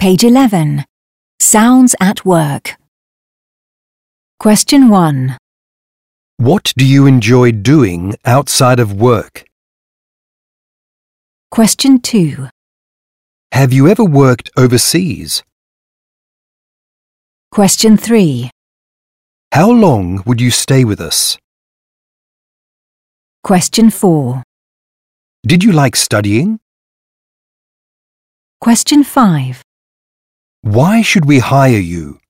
Page 11. Sounds at work. Question 1. What do you enjoy doing outside of work? Question 2. Have you ever worked overseas? Question 3. How long would you stay with us? Question 4. Did you like studying? Question 5. Why should we hire you?